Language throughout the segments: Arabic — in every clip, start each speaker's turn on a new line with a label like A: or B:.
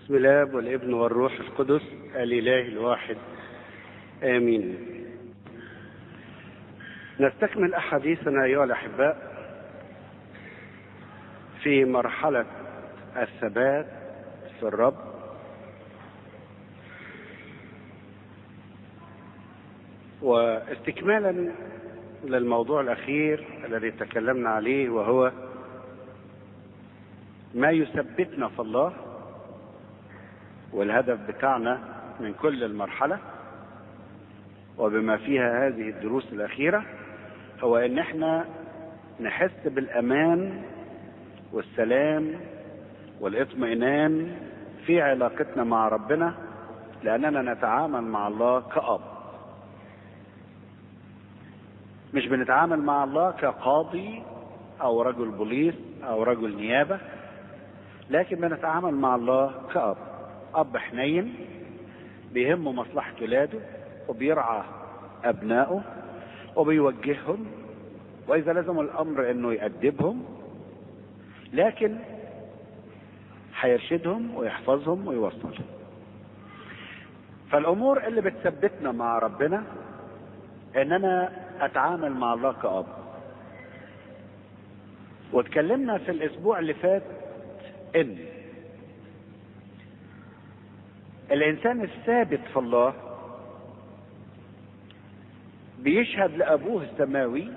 A: بسم الله والابن والروح القدس الإله الواحد آمين. نستكمل أحاديثنا أيها الأحباء في مرحلة الثبات في الرب، واستكمالا للموضوع الأخير الذي تكلمنا عليه، وهو ما يثبتنا في الله. والهدف بتاعنا من كل المرحلة وبما فيها هذه الدروس الأخيرة هو ان احنا نحس بالأمان والسلام والاطمئنان في علاقتنا مع ربنا، لأننا نتعامل مع الله كأب، مش بنتعامل مع الله كقاضي أو رجل بوليس أو رجل نيابة، لكن بنتعامل مع الله كأب، أب حنين بيهمه مصلحة ولاده وبيرعى أبنائه وبيوجههم، وإذا لزم الأمر إنه يأدبهم لكن هيرشدهم ويحفظهم ويوصلهم. فالأمور اللي بتثبتنا مع ربنا إن أنا أتعامل مع الله كأب. واتكلمنا في الأسبوع اللي فات إن الإنسان الثابت في الله بيشهد لأبوه السماوي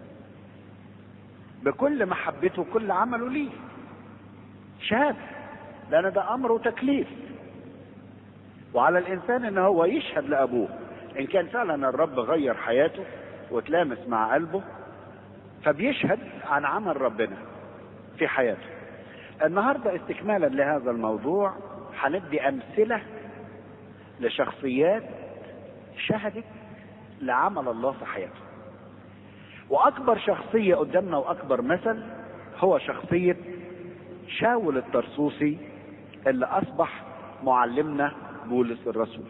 A: بكل محبته وكل عمله ليه، شهادة، لأن ده أمر وتكليف، وعلى الإنسان إن هو يشهد لأبوه إن كان فعلا الرب غير حياته وتلامس مع قلبه، فبيشهد عن عمل ربنا في حياته. النهاردة استكمالا لهذا الموضوع هندي أمثلة لشخصيات شهدت لعمل الله في حياته. وأكبر شخصية قدامنا وأكبر مثل هو شخصية شاول الطرسوسي اللي أصبح معلمنا بولس الرسول.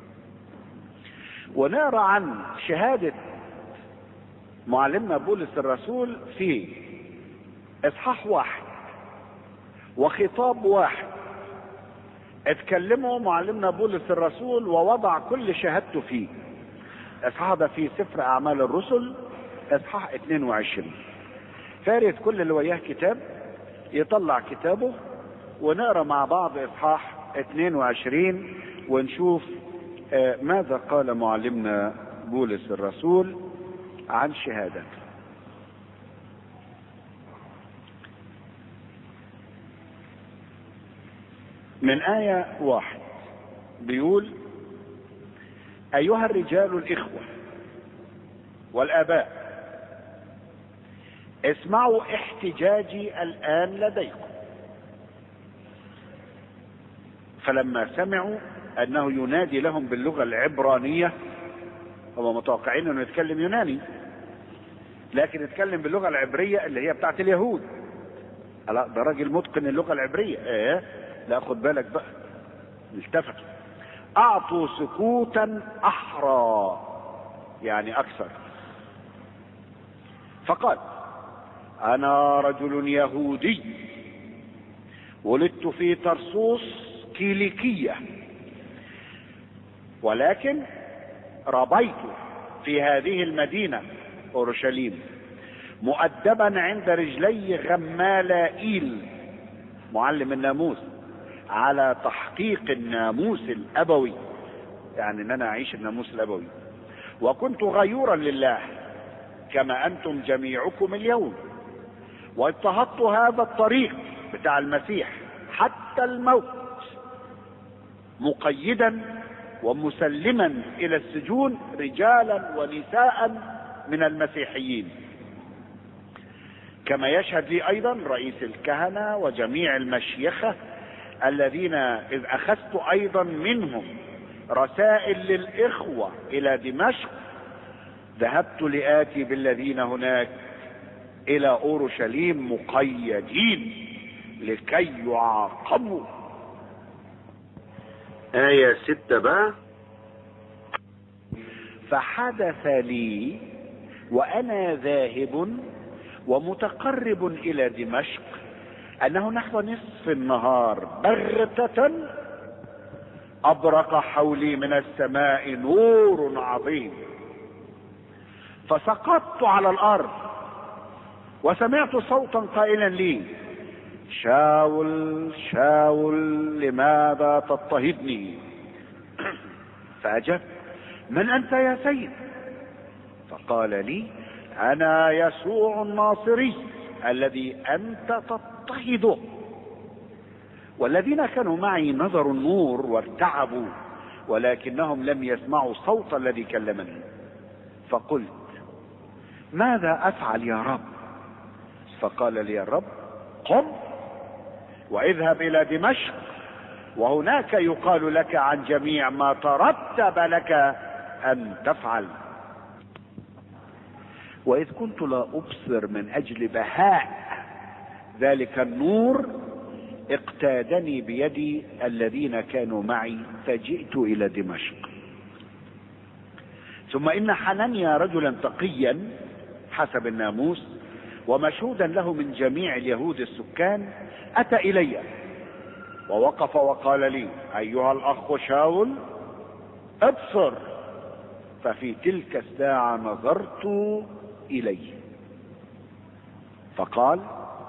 A: ونقرأ عن شهادة معلمنا بولس الرسول في إصحاح 1 وخطاب 1 اتكلموا معلمنا بولس الرسول ووضع كل شهادته فيه. اصحاح ده في سفر اعمال الرسل اصحاح 22. فارد كل اللي وياه كتاب يطلع كتابه ونقرا مع بعض اصحاح 22 ونشوف ماذا قال معلمنا بولس الرسول عن شهادته. من آية 1 بيقول: أيها الرجال الإخوة والآباء، اسمعوا احتجاجي الآن لديكم. فلما سمعوا أنه ينادي لهم باللغة العبرانية، هم متوقعين أنه يتكلم يوناني، لكن يتكلم باللغة العبرية اللي هي بتاعت اليهود. لا، ده راجل متقن اللغة العبرية. لا، خد بالك بقى، التفتوا. اعطوا سكوتا احرى، يعني اكثر. فقال: انا رجل يهودي ولدت في طرسوس كيليكية، ولكن ربيت في هذه المدينة اورشليم، مؤدبا عند رجلي غمالائيل معلم الناموس على تحقيق الناموس الابوي، يعني ان انا اعيش الناموس الابوي. وكنت غيورا لله كما انتم جميعكم اليوم، واضطهدت هذا الطريق بتاع المسيح حتى الموت، مقيدا ومسلما الى السجون رجالا ونساء من المسيحيين، كما يشهد لي ايضا رئيس الكهنة وجميع المشيخة الذين إذ أخذت أيضا منهم رسائل للإخوة إلى دمشق، ذهبت لآتي بالذين هناك إلى أورشليم مقيدين لكي يعاقبوا. آية 6 بقى: فحدث لي وأنا ذاهب ومتقرب إلى دمشق أنه نحو نصف النهار بغتة أبرق حولي من السماء نور عظيم، فسقطت على الأرض وسمعت صوتا قائلا لي: شاول شاول لماذا تضطهدني؟ فأجبت: من أنت يا سيد؟ فقال لي: أنا يسوع الناصري الذي أنت تضطهده. والذين كانوا معي نظروا النور وارتعبوا، ولكنهم لم يسمعوا الصوت الذي كلمني. فقلت: ماذا أفعل يا رب؟ فقال لي الرب: قم واذهب إلى دمشق، وهناك يقال لك عن جميع ما ترتب لك أن تفعل. وإذ كنت لا أبصر من أجل بهاء ذلك النور، اقتادني بيدي الذين كانوا معي، فجئت إلى دمشق. ثم إن حنانيا رجلا تقيا حسب الناموس ومشهودا له من جميع اليهود السكان أتى إلي ووقف وقال لي: أيها الأخ شاول، ابصر. ففي تلك الساعة نظرت إليه فقال: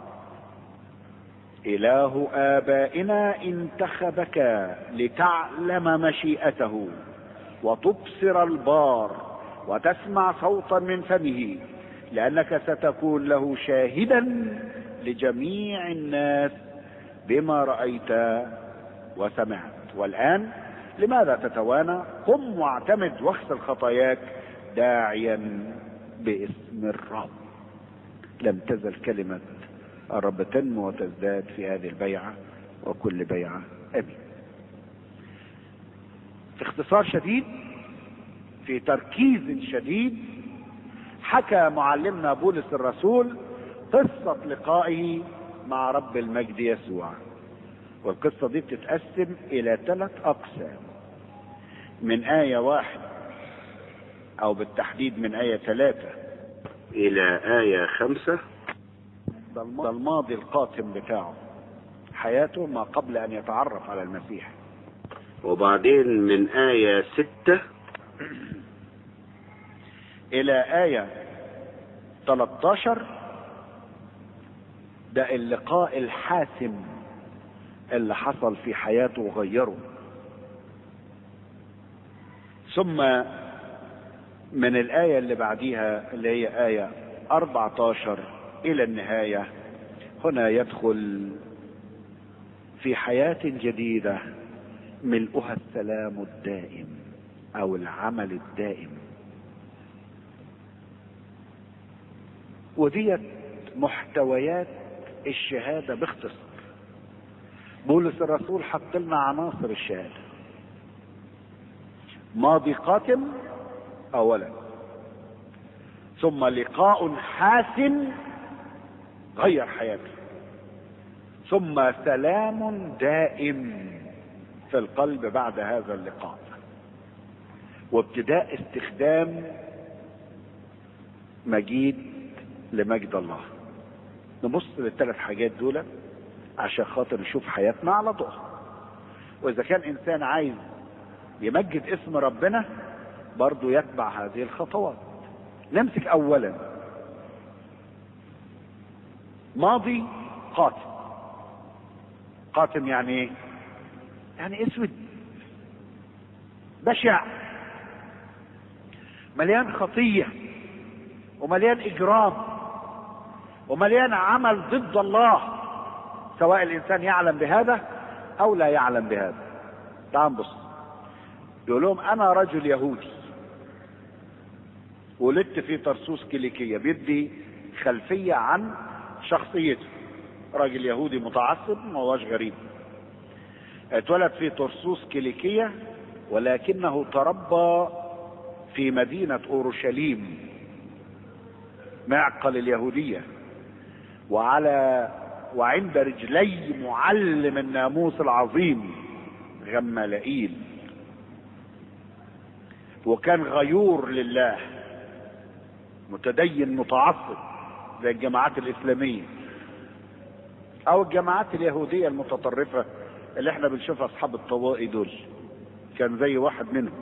A: إله آبائنا انتخبك لتعلم مشيئته وتبصر البار وتسمع صوتا من فمه، لأنك ستكون له شاهدا لجميع الناس بما رأيت وسمعت. والآن لماذا تتوانى؟ قم واعتمد واغسل خطاياك داعيا باسم الرب. لم تزل كلمة الرب تنمو وتزداد في هذه البيعة وكل بيعة. امين. في اختصار شديد، في تركيز شديد، حكى معلمنا بولس الرسول قصة لقائه مع رب المجد يسوع. والقصة دي بتتقسم إلى 3 أقسام، من آية 1 أو بالتحديد من آية 3 إلى آية 5. ده الماضي القاتم بتاعه، حياته ما قبل أن يتعرف على المسيح. وبعدين من آية 6 إلى آية 13 ده اللقاء الحاسم اللي حصل في حياته وغيره. ثم من الآية اللي بعديها اللي هي آية 14 إلى النهاية، هنا يدخل في حياة جديدة ملؤها السلام الدائم أو العمل الدائم. وديت محتويات الشهادة باختصار. بولس الرسول حط لنا عناصر الشهادة: ماضي قاتم أولا، ثم لقاء حاسم غير حياته، ثم سلام دائم في القلب بعد هذا اللقاء، وابتداء استخدام مجيد لمجد الله. نبص لل3 حاجات دول عشان خاطر نشوف حياتنا على ضوءها. واذا كان انسان عايز يمجد اسم ربنا برضو يتبع هذه الخطوات. نمسك اولا ماضي قاتم. قاتم يعني ايه؟ يعني اسود بشع، مليان خطية ومليان اجرام ومليان عمل ضد الله، سواء الانسان يعلم بهذا او لا يعلم بهذا. تعال نبص. يقول لهم: انا رجل يهودي ولدت في طرسوس كيليكية. بيدي خلفية عن شخصيته. راجل يهودي متعصب، ما هوش غريب. اتولد في طرسوس كيليكية، ولكنه تربى في مدينة اورشليم معقل اليهودية، وعند رجلي معلم الناموس العظيم غمالائيل. وكان غيور لله، متدين متعصب زي الجماعات الإسلامية أو الجماعات اليهودية المتطرفة اللي احنا بنشوفها أصحاب الطوائي دول. كان زي واحد منهم.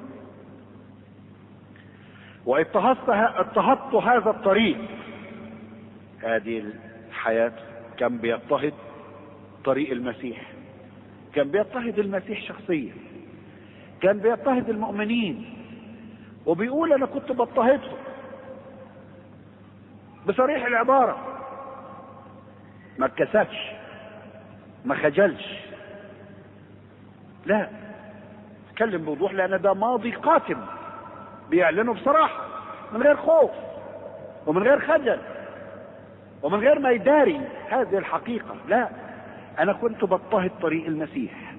A: واضطهدت هذا الطريق، هذه الحياة. كان بيضطهد طريق المسيح، كان بيضطهد المسيح شخصيا، كان بيضطهد المؤمنين، وبيقول انا كنت بضطهدهم بصريح العبارة، ما اتكسفش، ما خجلش، لا، اتكلم بوضوح، لان ده ماضي قاتم بيعلنه بصراحة، من غير خوف ومن غير خجل ومن غير ما يداري هذه الحقيقة. لا، انا كنت بضطهد طريق المسيح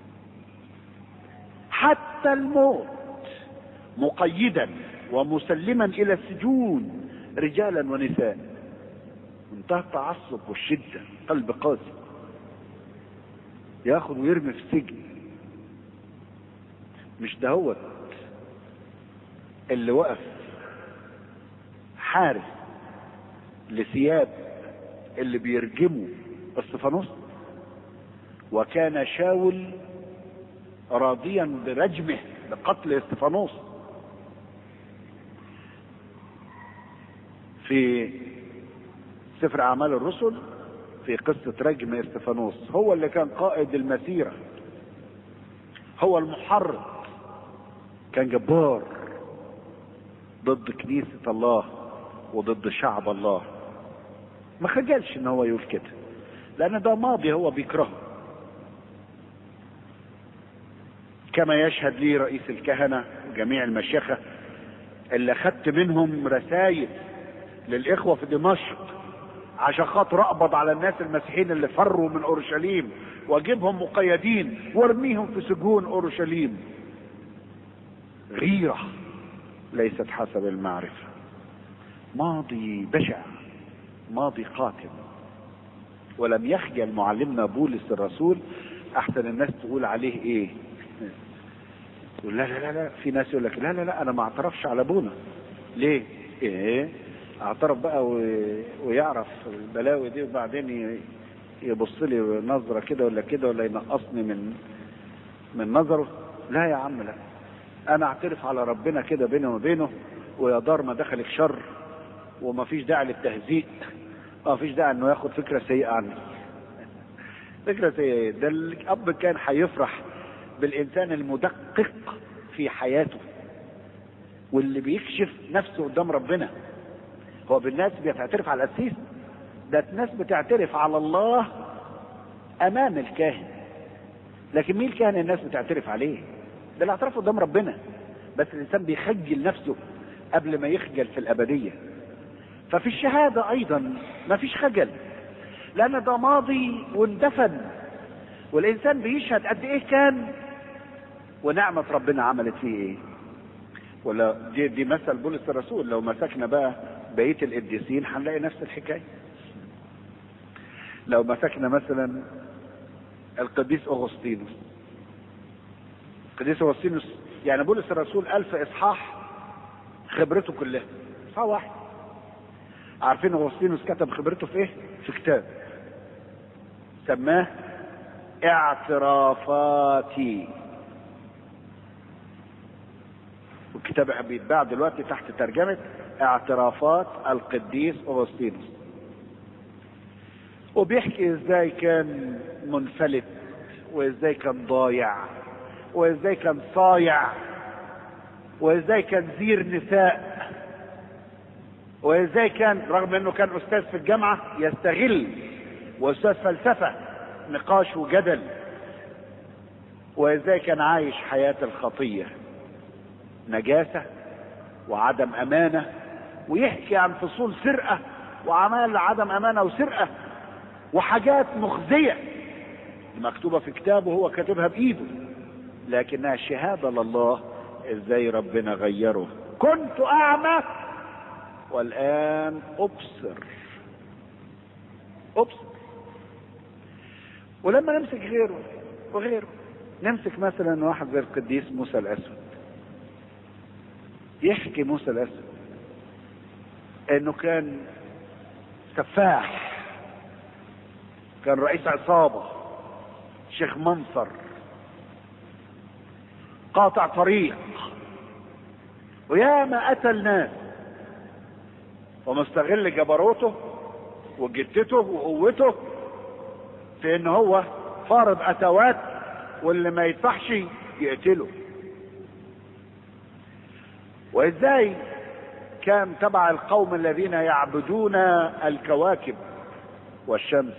A: حتى الموت، مقيدا ومسلما الى السجون رجالا ونساء. منتهى التعصب والشدة، قلب قاسي، ياخذ ويرمي في السجن. مش دهوت اللي وقف حارس لثياب اللي بيرجموا استفانوس؟ وكان شاول راضيا برجمه، بقتل استفانوس. في سفر اعمال الرسل في قصة رجم استفانوس، هو اللي كان قائد المسيرة، هو المحرض، كان جبار ضد كنيسة الله وضد شعب الله. ما خجلش ان هو يقول كده، لان ده ماضي هو بيكرهه. كما يشهد لي رئيس الكهنة وجميع المشيخة اللي خدت منهم رسائل للإخوة في دمشق عشان خاطر اقبض على الناس المسيحيين اللي فروا من اورشليم واجيبهم مقيدين وارميهم في سجون اورشليم. غيرة ليست حسب المعرفة، ماضي بشع، ماضي قاتل. ولم يخجل معلمنا بولس الرسول. احسن الناس تقول عليه ايه؟ يقول لا لا لا، في ناس يقول لك لا لا لا انا ما اعترفش على ابونا. ليه؟ ايه اعترف بقى ويعرف البلاوي دي، وبعدين يبص لي نظره كده ولا كده، ولا ينقصني من نظره؟ لا يا عم، لا، انا اعترف على ربنا كده بيني وبينه، ويا دار ما دخلك شر، وما فيش داعي للتهزيء، ما فيش داعي انه ياخد فكره سيئه عني. فكره سيئه؟ ده الاب كان هيفرح بالانسان المدقق في حياته، واللي بيكشف نفسه قدام ربنا. هو بالناس بيعترف على القسيس، ده الناس بتعترف على الله امام الكاهن، لكن مين الكاهن الناس بتعترف عليه؟ ده الاعتراف قدام ربنا. بس الانسان بيخجل نفسه قبل ما يخجل في الابديه. ففي الشهاده ايضا ما فيش خجل، لان ده ماضي واندفن، والانسان بيشهد قد ايه كان ونعمه ربنا عملت فيه ايه. ولا دي مثل بولس الرسول. لو مسكنا بقى بقيه القديسين هنلاقي نفس الحكايه. لو مسكنا مثلا القديس اغسطينوس، القديس اغسطينوس يعني بولس الرسول 1000 اصحاح خبرته كلها اصحاح واحد. عارفين اغسطينوس كتب خبرته في ايه؟ في كتاب سماه اعترافاتي، والكتاب بيتباع دلوقتي تحت ترجمة اعترافات القديس اغسطينوس. وبيحكي ازاي كان منفلت، وازاي كان ضايع، وازاي كان صايع، وازاي كان زير نساء، وازاي كان رغم انه كان استاذ في الجامعة يستغل، واستاذ فلسفة نقاش وجدل، وازاي كان عايش حياة الخطية، نجاسة وعدم امانة، ويحكي عن فصول سرقة وعمال عدم امانة وسرقة وحاجات مخزية مكتوبة في كتابه هو كاتبها بايده، لكنها شهادة لله ازاي ربنا غيره. كنت اعمى والان ابصر. ولما نمسك غيره وغيره، نمسك مثلا واحد زي القديس موسى الاسود. يحكي موسى الاسود انه كان سفاح، كان رئيس عصابة، شيخ منصر، قاطع طريق، وياما قتل ناس، ومستغل جبروته وجدته وقوته في ان هو فارض اتوات، واللي ما يدفعش يقتله. وازاي كان تبع القوم الذين يعبدون الكواكب والشمس،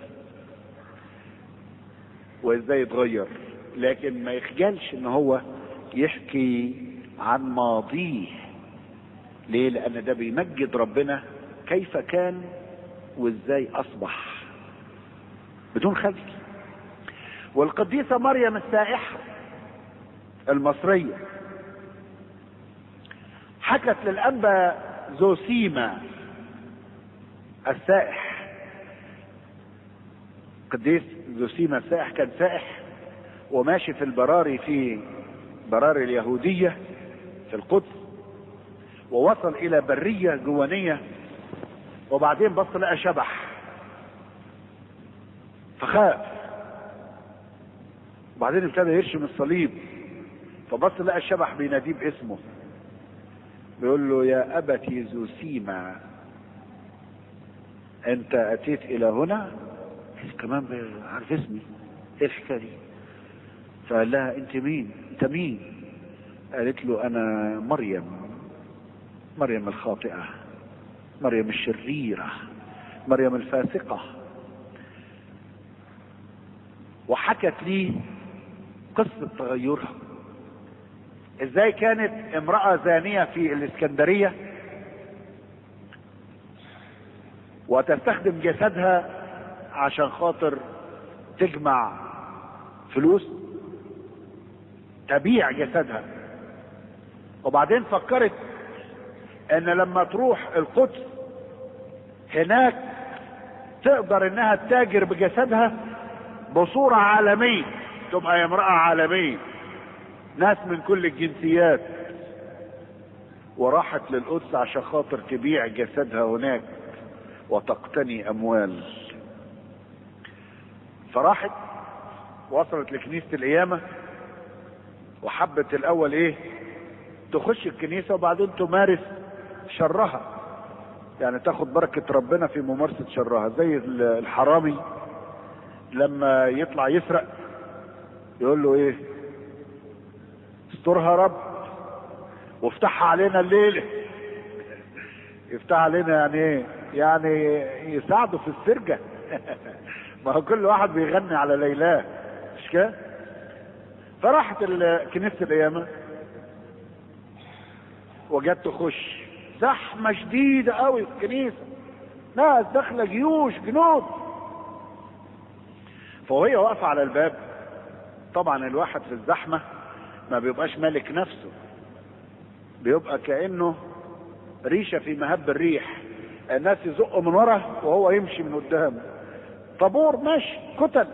A: وازاي يتغير، لكن ما يخجلش ان هو يحكي عن ماضيه. ليه؟ لان ده بيمجد ربنا كيف كان وازاي اصبح بدون خجل. والقديسة مريم السائحة المصرية حكت للأنبا زوسيما السائح. قديس زوسيما السائح كان سائح وماشي في البراري، في براري اليهودية في القدس، ووصل إلى برية جوانية، وبعدين بص لقى شبح فخاف، وبعدين ابتدى يرشم الصليب، فبص لقى الشبح بيناديه باسمه، بيقول له يا أبتي زوسيما أنت أتيت إلى هنا؟ كمان عارف اسمي، إيه الحكاية دي؟ فقال لها أنت مين؟ أنت مين؟ قالت له أنا مريم، مريم الخاطئة، مريم الشريرة، مريم الفاسقة. وحكت لي قصة تغيرها، ازاي كانت امرأة زانية في الاسكندرية وتستخدم جسدها عشان خاطر تجمع فلوس، تبيع جسدها، وبعدين فكرت ان لما تروح القدس هناك تقدر انها تتاجر بجسدها بصورة عالمية، تبقى امرأة عالمية، ناس من كل الجنسيات. وراحت للقدس عشان خاطر تبيع جسدها هناك وتقتني اموال. فراحت وصلت لكنيسة القيامة، وحبت الاول ايه تخش الكنيسة وبعدين تمارس شرها، يعني تاخد بركة ربنا في ممارسة شرها، زي الحرامي لما يطلع يسرق يقول له ايه استرها رب وافتحها علينا الليلة. يفتح علينا يعني ايه؟ يعني يساعده في السرقة. ما هو كل واحد بيغني على ليلاه، مش كده؟ فراحت كنيسة القيامة وجت تخش، زحمة شديدة قوي في الكنيسة، ناس داخلة جيوش جنود. فوهي واقفة على الباب، طبعا الواحد في الزحمة ما بيبقاش مالك نفسه، بيبقى كأنه ريشة في مهب الريح، الناس يزقوا من ورا وهو يمشي من قدام، طابور ماشي كتل.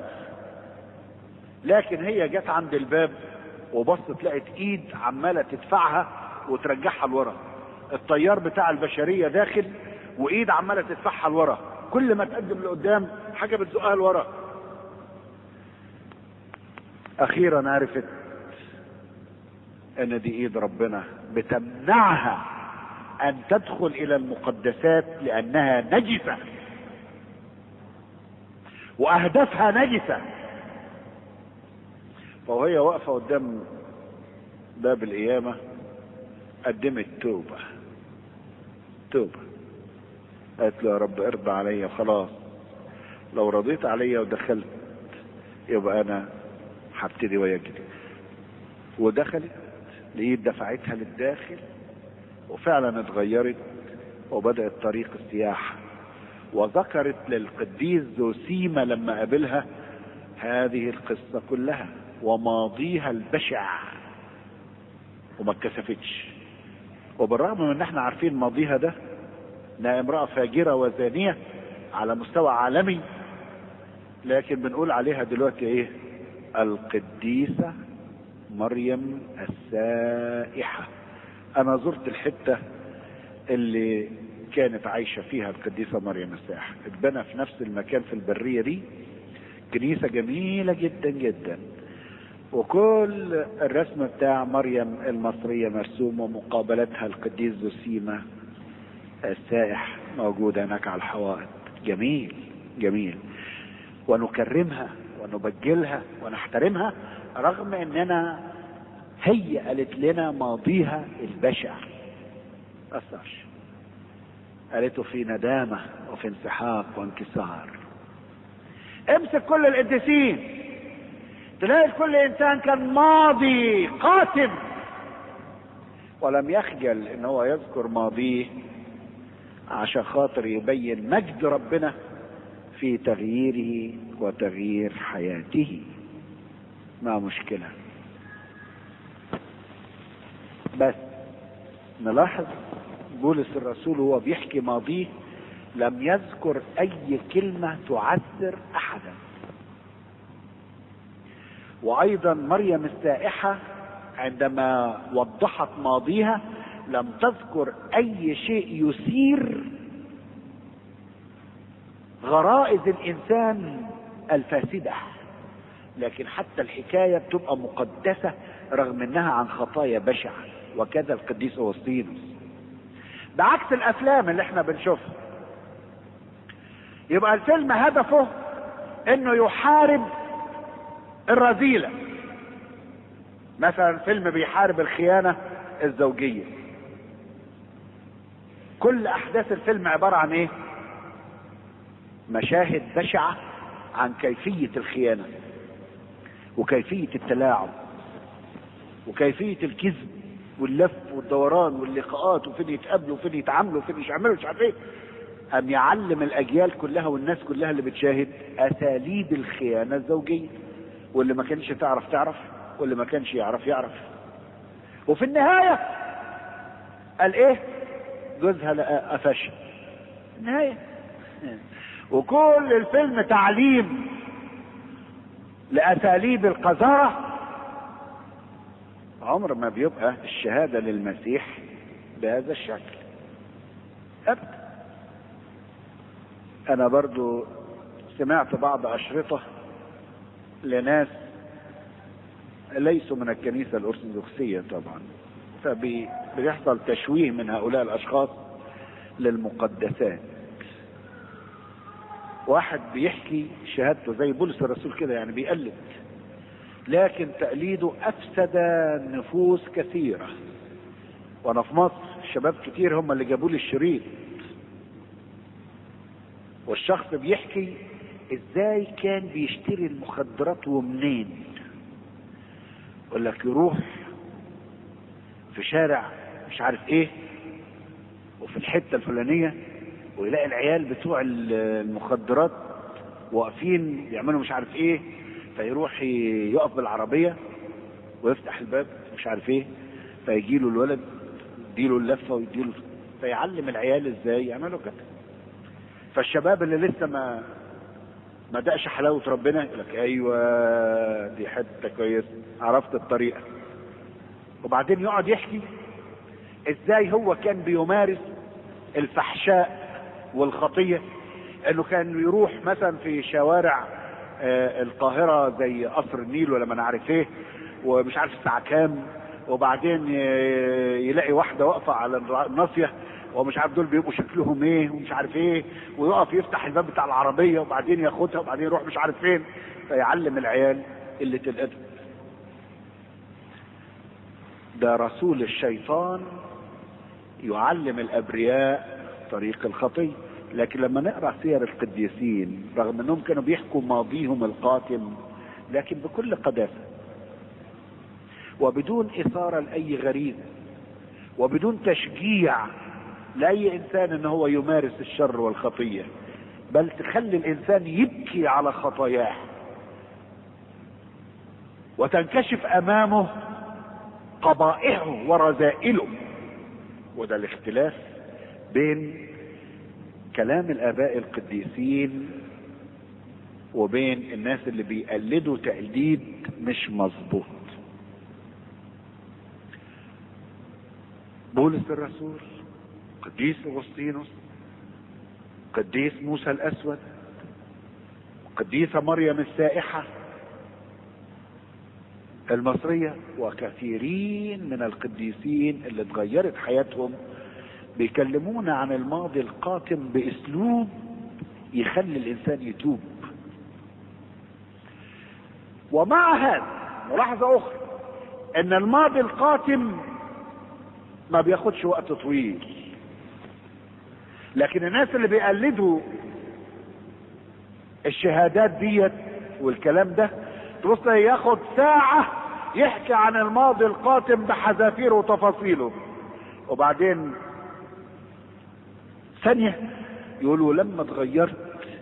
A: لكن هي جت عند الباب وبصت لقت ايد عمالة تدفعها وترجعها لورا، الطيار بتاع البشرية داخل وايد عمالة تدفعها لورا، كل ما تقدم لقدام حاجة بتزقها لورا. اخيرا عرفت ان دي ايد ربنا بتمنعها ان تدخل الى المقدسات لانها نجسة واهدافها نجسة. فوهي واقفة قدام باب القيامة قدمت توبة، قالت له يا رب ارضى عليا، خلاص لو رضيت عليا ودخلت يبقى انا هبتدي ويجري. ودخلت لقيت دفعتها للداخل وفعلا اتغيرت وبدأت طريق السياحة. وذكرت للقديس زوسيما لما قابلها هذه القصة كلها وماضيها البشع، وما اتكسفتش. وبالرغم من ان احنا عارفين ماضيها ده انها امرأة فاجرة وزانية على مستوى عالمي، لكن بنقول عليها دلوقتي ايه؟ القديسة مريم السائحة. انا زرت الحتة اللي كانت عايشة فيها القديسة مريم السائحة، اتبنى في نفس المكان في البرية دي كنيسة جميلة جدا جدا، وكل الرسم بتاع مريم المصرية مرسوم، ومقابلتها القديس زوسيما السائح موجود هناك على الحوائط. جميل جميل، ونكرمها ونبجلها ونحترمها رغم اننا هي قالت لنا ماضيها البشع. أثرش، قالته في ندامة وفي انسحاق وانكسار. امسك كل القديسين تلاقي كل انسان كان ماضي قاتم، ولم يخجل ان هو يذكر ماضيه عشان خاطر يبين مجد ربنا في تغييره وتغيير حياته. ما مشكلة، بس نلاحظ بولس الرسول هو بيحكي ماضيه لم يذكر اي كلمة تعثر احدا. وايضا مريم السائحة عندما وضحت ماضيها لم تذكر اي شيء يثير غرائز الانسان الفاسدة، لكن حتى الحكاية بتبقى مقدسة رغم انها عن خطايا بشعة. وكذا القديس أوغسطينوس، بعكس الافلام اللي احنا بنشوفها. يبقى الفيلم هدفه انه يحارب الرذيلة، مثلا فيلم بيحارب الخيانة الزوجية. كل احداث الفيلم عبارة عن ايه؟ مشاهد بشعة عن كيفية الخيانة وكيفية التلاعب وكيفية الكذب واللف والدوران واللقاءات، وفين يتقابلوا وفين يتعاملوا وفين يعملوا مش عارف ايه. ام يعلم الاجيال كلها والناس كلها اللي بتشاهد اساليب الخيانة الزوجية، واللي ما كانش تعرف واللي ما كانش يعرف. وفي النهاية قال ايه؟ جوزها لقى قفشها النهاية. وكل الفيلم تعليم لاساليب القذارة. عمر ما بيبقى الشهادة للمسيح بهذا الشكل ابدا. انا برضو سمعت بعض اشرطة لناس ليسوا من الكنيسة الارثوذكسية طبعا، فبيحصل تشويه من هؤلاء الاشخاص للمقدسات. واحد بيحكي شهادته زي بولس الرسول كده، يعني بيقلد، لكن تقليده افسد نفوس كثيرة. وانا في مصر الشباب كتير هم اللي جابوا لي الشريط، والشخص بيحكي ازاي كان بيشتري المخدرات ومنين. يقول لك يروح في شارع مش عارف ايه وفي الحتة الفلانية ويلاقي العيال بتوع المخدرات واقفين يعملوا مش عارف ايه، فيروح يقف بالعربية ويفتح الباب مش عارف ايه، فيجيله الولد يديله اللفة ويديله، فيعلم العيال ازاي يعملوا كده. فالشباب اللي لسه ما دقش حلاوة ربنا يقول لك ايوه دي حتة كويس، عرفت الطريقة. وبعدين يقعد يحكي ازاي هو كان بيمارس الفحشاء والخطية، انه كان يروح مثلا في شوارع القاهرة زي قصر النيل ولا ما نعرف ايه، ومش عارف الساعة كام، وبعدين يلاقي واحدة واقفة على الناصية ومش عارف دول بيبقوا شكلهم ايه ومش عارف ايه، ويقف يفتح الباب بتاع العربية وبعدين ياخدها وبعدين يروح مش عارف فين، فيعلم العيال قلة الادب. ده رسول الشيطان يعلم الابرياء طريق الخطية. لكن لما نقرأ سير القديسين رغم انهم كانوا بيحكوا ماضيهم القاتم، لكن بكل قداسة وبدون اثارة لاي غريزة وبدون تشجيع لاي انسان ان هو يمارس الشر والخطية، بل تخلي الانسان يبكي على خطاياه وتنكشف امامه قبائحه ورذائله. وده الاختلاف بين كلام الاباء القديسين وبين الناس اللي بيقلدوا تقليد مش مظبوط. بولس الرسول، قديس أوغسطينوس، قديس موسى الاسود، قديسة مريم السائحة، المصرية وكثيرين من القديسين اللي اتغيرت حياتهم بيكلمونا عن الماضي القاتم باسلوب يخلي الانسان يتوب. ومع هذا ملاحظة اخرى ان الماضي القاتم ما بياخدش وقت طويل، لكن الناس اللي بيقلدوا الشهادات ديت والكلام ده تبص ياخد ساعة يحكي عن الماضي القاتم بحذافيره وتفاصيله، وبعدين ثانية يقولوا لما اتغيرت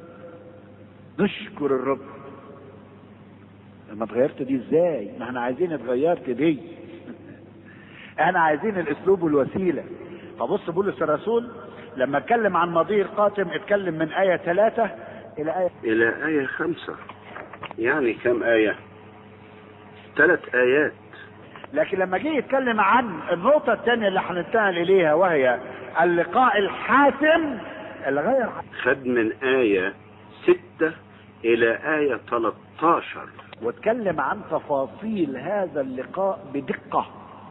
A: نشكر الرب. لما اتغيرت دي ازاي؟ ما احنا عايزين اتغيرت دي احنا عايزين الاسلوب والوسيلة. فبص بولس الرسول لما اتكلم عن ماضيه القاتم اتكلم من آية 3 إلى آية 5.
B: يعني كم آية؟ 3 آيات.
A: لكن لما جه يتكلم عن النقطة الثانية اللي هننتقل إليها وهي اللقاء الحاسم اللي غير،
B: خد من آية 6 إلى آية 13
A: واتكلم عن تفاصيل هذا اللقاء بدقة.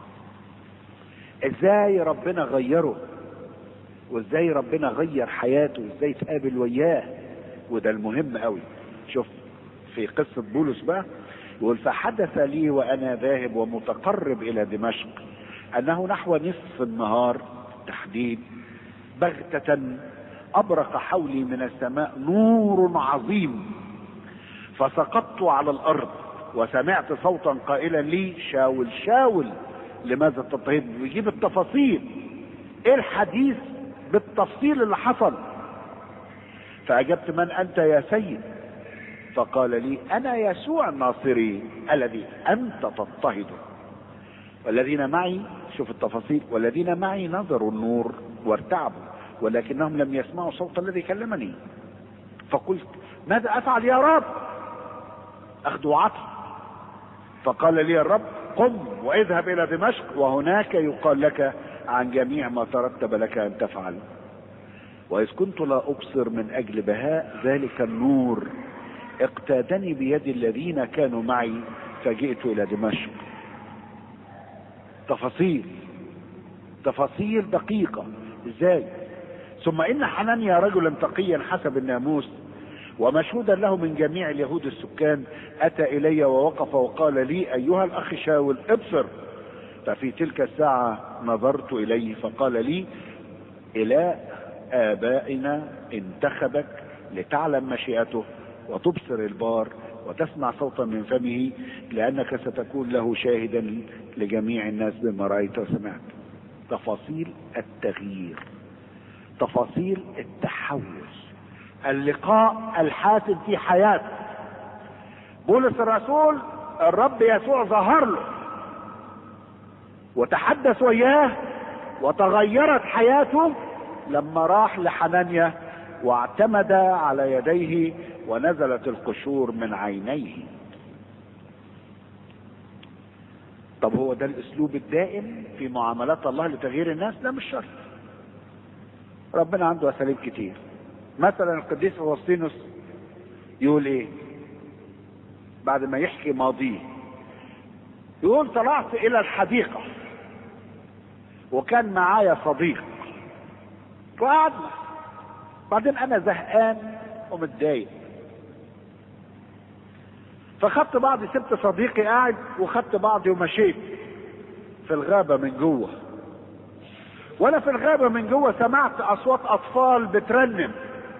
A: ازاي ربنا غيره، وازاي ربنا غير حياته، وازاي تقابل وياه. وده المهم قوي. شوف في قصة بولس بقى يقول فحدث لي وانا ذاهب ومتقرب الى دمشق انه نحو نصف النهار تحديد بغتة ابرق حولي من السماء نور عظيم، فسقطت على الارض وسمعت صوتا قائلا لي شاول شاول لماذا تضطهدني. ويجيب التفاصيل، ايه الحديث بالتفصيل اللي حصل. فاجبت من انت يا سيد؟ فقال لي انا يسوع الناصري الذي انت تضطهده. والذين معي، شوف التفاصيل، والذين معي نظروا النور وارتعبوا ولكنهم لم يسمعوا صوت الذي كلمني. فقلت ماذا افعل يا رب؟ اخذ وعطي. فقال لي الرب قم واذهب الى دمشق وهناك يقال لك عن جميع ما ترتب لك ان تفعل. واذ كنت لا ابصر من اجل بهاء ذلك النور اقتادني بيد الذين كانوا معي فجئت الى دمشق. تفاصيل دقيقة. ازاي؟ ثم ان حنانيا رجلا تقيا حسب الناموس ومشهودا له من جميع اليهود السكان اتى الي ووقف وقال لي ايها الاخ شاول ابصر. ففي تلك الساعة نظرت اليه فقال لي اله ابائنا انتخبك لتعلم مشيئته وتبصر البار وتسمع صوتا من فمه لانك ستكون له شاهدا لجميع الناس بما رايت وسمعت. تفاصيل التغيير، تفاصيل التحول، اللقاء الحاسم في حياته. بولس الرسول الرب يسوع ظهر له وتحدث وياه وتغيرت حياته لما راح لحنانيا واعتمد على يديه ونزلت القشور من عينيه. طب هو ده الاسلوب الدائم في معاملات الله لتغيير الناس؟ لا مش شرط. ربنا عنده اساليب كتير. مثلا القديس أوسطينوس يقول ايه بعد ما يحكي ماضيه؟ يقول طلعت الى الحديقة وكان معايا صديق وقعدنا، بعدين انا زهقان ومتضايق فخدت بعضي، سبت صديقي قاعد وخدت بعضي ومشيت في الغابة من جوه. وانا في الغابة من جوه سمعت اصوات اطفال بترنم،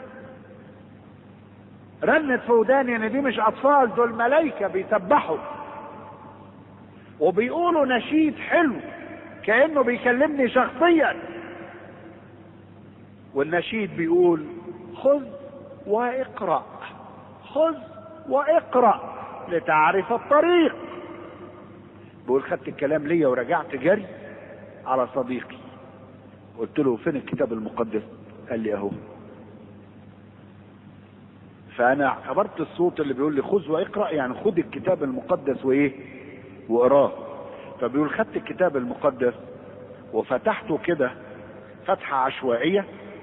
A: رنت في وداني ان دي مش اطفال، دول ملايكة بيسبحوا وبيقولوا نشيد حلو كأنه بيكلمني شخصيا. والنشيد بيقول خذ واقرأ، خذ واقرأ لتعرف الطريق. بقول خدت الكلام ليا ورجعت جري على صديقي قلت له فين الكتاب المقدس؟ قال لي اهو. فانا اعتبرت الصوت اللي بيقول لي خذ واقرأ يعني خد الكتاب المقدس وايه واقراه. فبيقول خدت الكتاب المقدس وفتحته كده فتحة عشوائية،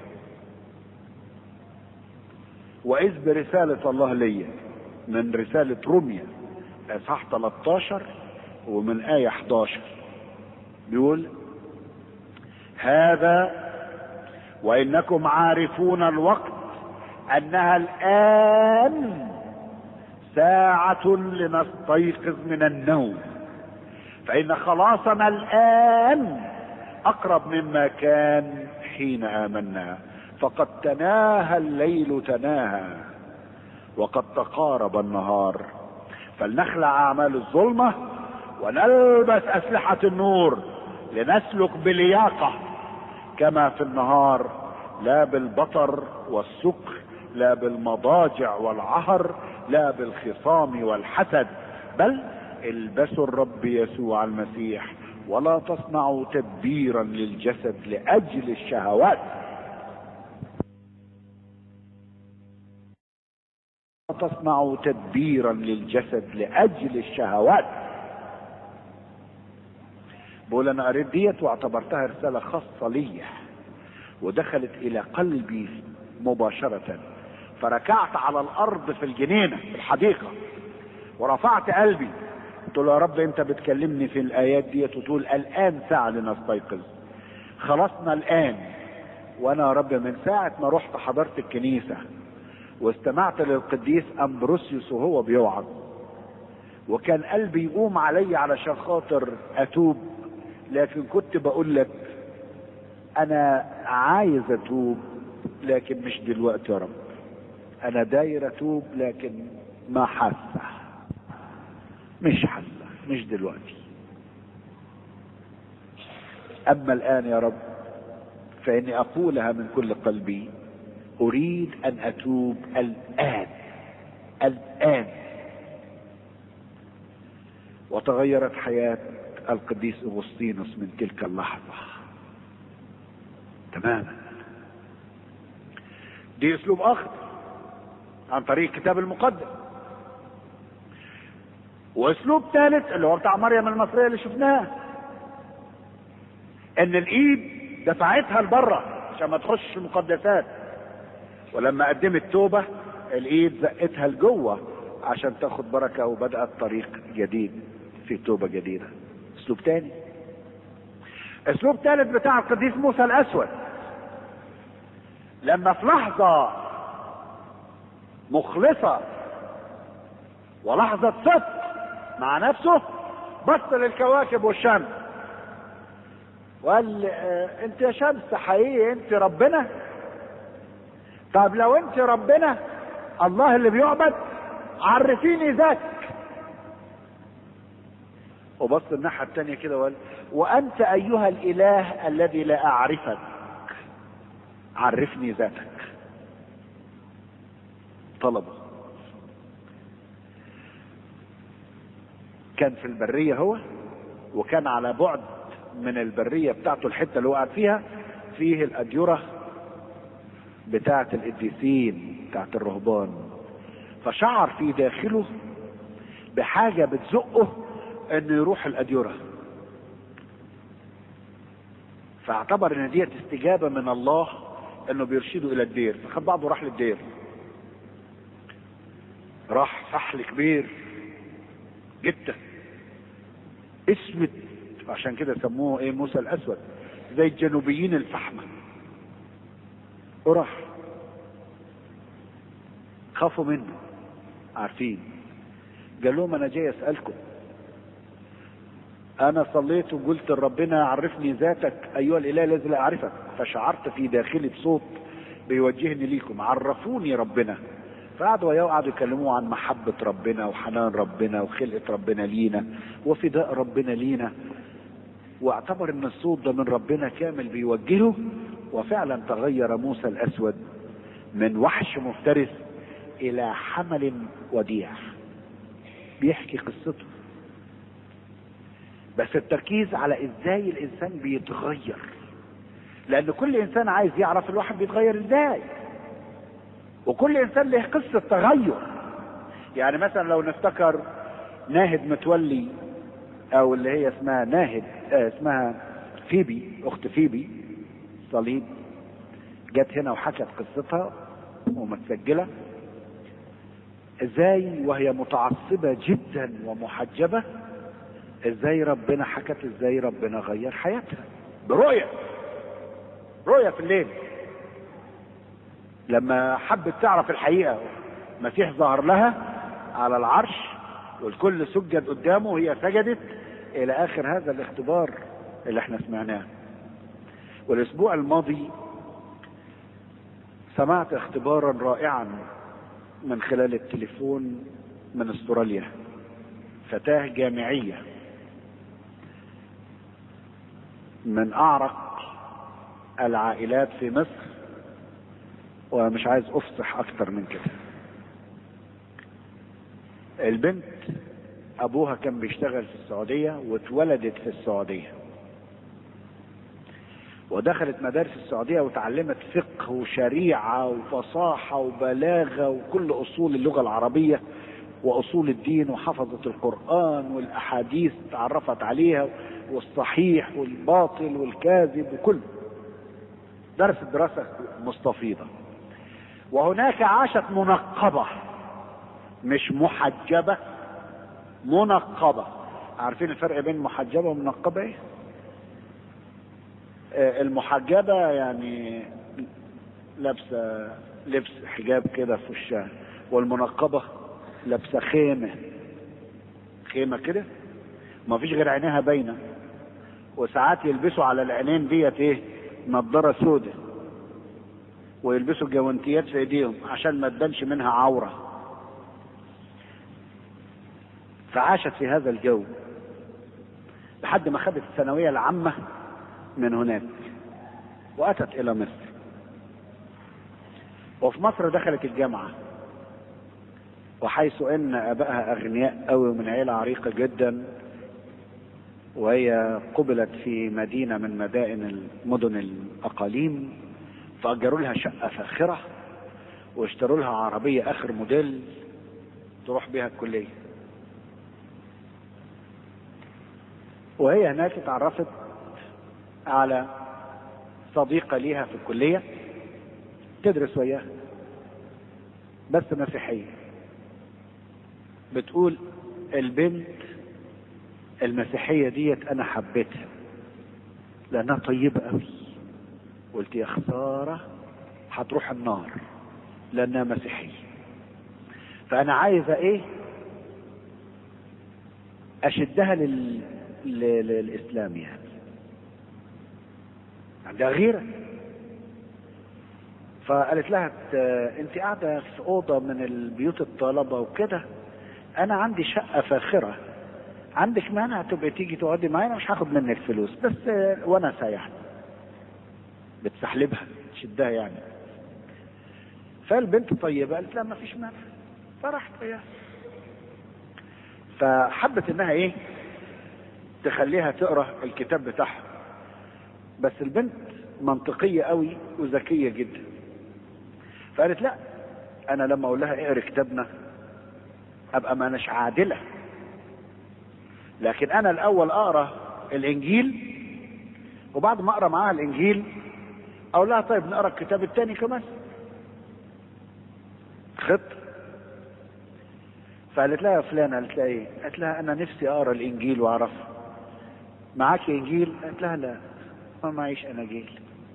A: واذ برسالة الله ليا من رسالة روميا اصحاح 13 ومن آية 11 بيقول: هذا وإنكم عارفون الوقت أنها الآن ساعة لنستيقظ من النوم، فإن خلاصنا الآن أقرب مما كان حين آمنا، فقد تناهى الليل تناهى وقد تقارب النهار، فلنخلع أعمال الظلمة ونلبس أسلحة النور، لنسلك بلياقة كما في النهار، لا بالبطر والسكر، لا بالمضاجع والعهر، لا بالخصام والحسد، بل البسوا الرب يسوع المسيح، ولا تصنعوا تدبيرا للجسد لأجل الشهوات. لا تصنعوا تدبيرا للجسد لأجل الشهوات. بقول انا قريت ديت واعتبرتها رسالة خاصة لي، ودخلت الى قلبي مباشرة، فركعت على الارض في الجنينة في الحديقة ورفعت قلبي، قلت له: يا رب انت بتكلمني في الايات ديت وتقول الان ساعة لنستيقظ، خلصنا الان. وانا يا رب من ساعة ما رحت حضرت الكنيسة واستمعت للقديس امبروسيوس وهو بيوعظ، وكان قلبي يقوم علي علشان خاطر اتوب، لكن كنت بقول لك انا عايز اتوب لكن مش دلوقتي يا رب، انا داير اتوب لكن ما حاسه، مش حاسه، مش دلوقتي. اما الان يا رب فاني اقولها من كل قلبي، اريد ان اتوب الان الان. وتغيرت حياة القديس اغسطينوس من تلك اللحظة تماما. دي اسلوب اخر عن طريق الكتاب المقدس. واسلوب ثالث اللي هو بتاع مريم المصرية اللي شفناه، ان الايد دفعتها لبره عشان ما تخش المقدسات، ولما قدمت توبة الايد زقتها لجوه عشان تاخد بركة، وبدأت طريق جديد في توبة جديدة. اسلوب تاني. اسلوب ثالث بتاع القديس موسى الاسود، لما في لحظة مخلصة ولحظة صدق مع نفسه بص للكواكب والشمس وقال: انت يا شمس حقيقي انت ربنا؟ طب لو انت ربنا الله اللي بيعبد عرفيني ذاتك. وبص الناحية التانية كده وقال: وانت ايها الاله الذي لا اعرفك عرفني ذاتك. طلبه كان في البرية هو، وكان على بعد من البرية بتاعته الحتة اللي وقعت فيها فيه الأديرة بتاعة القديسين بتاعة الرهبان، فشعر في داخله بحاجة بتزقه انه يروح الأديرة، فاعتبر ان ديت استجابة من الله انه بيرشده الى الدير، فخد بعضه راح للدير. راح فحل كبير جدا اسود، عشان كده سموه ايه موسى الاسود، زي الجنوبيين الفحمة. وراح خافوا منه عارفين، قال لهم: انا جاي اسألكم، انا صليت وقلت لربنا عرفني ذاتك ايها الاله الذي لا اعرفك، فشعرت في داخلي بصوت بيوجهني ليكم، عرفوني ربنا. فقعدوا وقعدوا يكلموه عن محبة ربنا وحنان ربنا وخلقة ربنا لينا وفداء ربنا لينا، واعتبر ان الصوت ده من ربنا كامل بيوجهه. وفعلا تغير موسى الاسود من وحش مفترس الى حمل وديع. بيحكي قصته، بس التركيز على ازاي الانسان بيتغير، لان كل انسان عايز يعرف الواحد بيتغير ازاي، وكل انسان له قصة تغير. يعني مثلا لو نفتكر ناهد متولي، او اللي هي اسمها ناهد اسمها فيبي، اخت فيبي صليب، جت هنا وحكت قصتها ومتسجلة ازاي وهي متعصبة جدا ومحجبة ازاي ربنا حكت ازاي ربنا غير حياتها برؤية في الليل. لما حبت تعرف الحقيقة المسيح ظهر لها على العرش والكل سجد قدامه وهي سجدت الى اخر هذا الاختبار اللي احنا سمعناه. والاسبوع الماضي سمعت اختبارا رائعا من خلال التليفون من استراليا. فتاة جامعية من اعرق العائلات في مصر، ومش عايز افصح اكتر من كده. البنت ابوها كان بيشتغل في السعودية واتولدت في السعودية، ودخلت مدارس السعودية وتعلمت فقه وشريعة وفصاحة وبلاغة وكل اصول اللغة العربية واصول الدين، وحفظت القرآن والاحاديث تعرفت عليها والصحيح والباطل والكاذب وكل درست دراسة مستفيضة. وهناك عاشت منقبة، مش محجبة، منقبة. عارفين الفرق بين محجبة ومنقبة ايه؟ المحجبة يعني لابسة لبس حجاب كده في وشها، والمنقبة لابسة خيمة كده ما فيش غير عينيها باينة، وساعات يلبسوا على العينين ديت ايه؟ نضارة سودة، ويلبسوا جوانتيات في ايديهم عشان ما تبانش منها عورة. فعاشت في هذا الجو لحد ما خدت الثانوية العامة من هناك واتت الى مصر. وفي مصر دخلت الجامعة، وحيث ان ابائها اغنياء قوي ومن عيلة عريقة جدا، وهي قبلت في مدينة من مدن الاقاليم، فاجروا لها شقة فاخرة واشتروا لها عربية اخر موديل تروح بها الكلية. وهي هناك اتعرفت على صديقة ليها في الكلية تدرس وياها بس مسيحية. بتقول البنت المسيحية ديت انا حبيتها لانها طيبة قوي. قلت يا خسارة هتروح النار لانها مسيحية. فانا عايزة ايه؟ اشدها للاسلام يعني. عندها غيرة. فقالت لها انت قاعدة في اوضة من البيوت الطلبة وكده، انا عندي شقة فاخرة، عندك مانع تبقى تيجي تقعدي معايا؟ مش هاخد منك فلوس بس ونسة يعني. بتسحلبها تشدها يعني. فالبنت طيبة قالت لها ما فيش مانع، فرحت وياها. فحبت انها ايه؟ تخليها تقرا الكتاب بتاعها. بس البنت منطقية قوي وذكية جدا، فقالت لا، انا لما اقول لها اقرا كتابنا ابقى ما اناش عادلة، لكن انا الاول اقرا الانجيل، وبعد ما اقرا معاها الانجيل اقول لها طيب نقرا الكتاب التاني كمان. خط. فقالت لها يا فلانة، قالت لها ايه؟ قالت لها انا نفسي اقرا الانجيل واعرفه. معاك انجيل؟ قالت لها لا ما معيش اناجيل.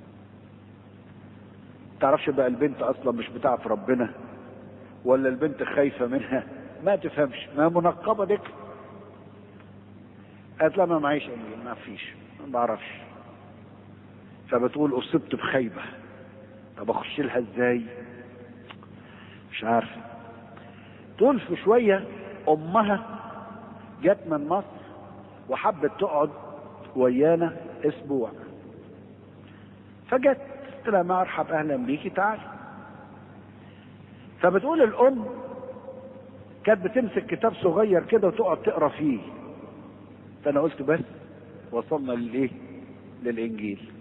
A: تعرفش بقى البنت اصلا مش بتاعت ربنا ولا البنت خايفة منها؟ ما تفهمش، ما منقبة ديك. قالت لها ما معيش انجيل، ما فيش، ما بعرفش. فبتقول اصبت بخيبة، طب اخش لها ازاي؟ مش عارفة. تقول في شوية امها جت من مصر وحبت تقعد ويانا اسبوع، فجت قلت لها مرحب اهلا بيكي تعالي. فبتقول الام كانت بتمسك كتاب صغير كده وتقعد تقرا فيه. فانا قلت بس وصلنا للايه؟ للانجيل.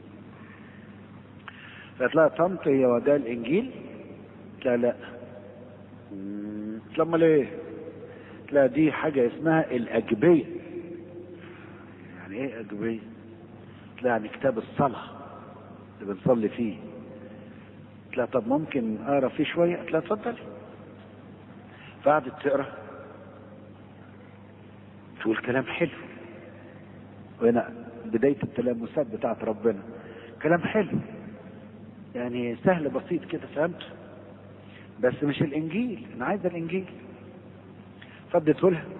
A: فقالت لها طنط هي وده الانجيل؟ قلت لها لا. قلت لها امال ايه؟ قلت لها دي حاجه اسمها الاجبيه. يعني ايه اجبيه؟ قلت لها يعني كتاب الصلاه اللي بنصلي فيه. قلت لها طب ممكن اقرا فيه شويه؟ قلت لها اتفضلي. فقعدت تقرا، تقول كلام حلو وهنا بداية التلامسات بتاعت ربنا. كلام حلو يعني سهل بسيط كده، فهمت؟ بس مش الانجيل، انا عايز الانجيل. فاديته لها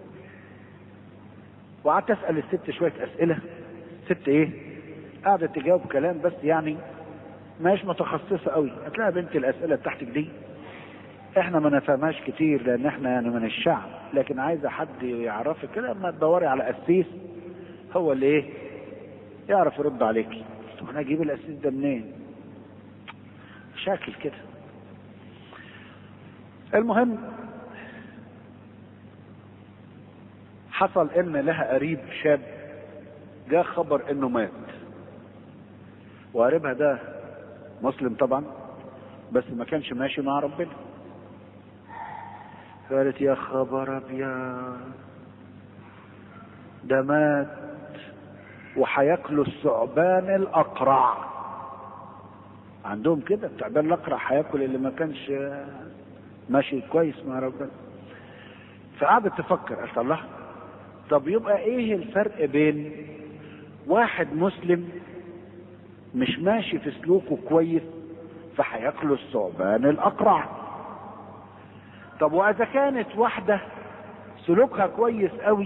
A: وقعدت اسال الست شويه اسئله. الست ايه؟ قعدت تجاوب كلام بس يعني مش متخصصه قوي. هتلاقي بنت الاسئله بتاعتك دي احنا ما نفهمهاش كتير لان احنا يعني من الشعب، لكن عايزه حد يعرفك كده. اما تدوري على قسيس هو اللي ايه يعرف يرد عليكي. طب انا اجيب القسيس ده منين؟ شاكل كده. المهم حصل ان لها قريب شاب جاء خبر انه مات، وقريبها ده مسلم طبعا بس ما كانش ماشي مع ربنا. قالت يا خبر ابيض، ده مات وهياكلوا الثعبان الاقرع. عندهم كده الثعبان الاقرع هياكل اللي ما كانش ماشي كويس مع ربنا. فقعدت تفكر، قالت الله طب يبقى ايه الفرق بين واحد مسلم مش ماشي في سلوكه كويس فهياكله الثعبان الاقرع، طب واذا كانت واحده سلوكها كويس قوي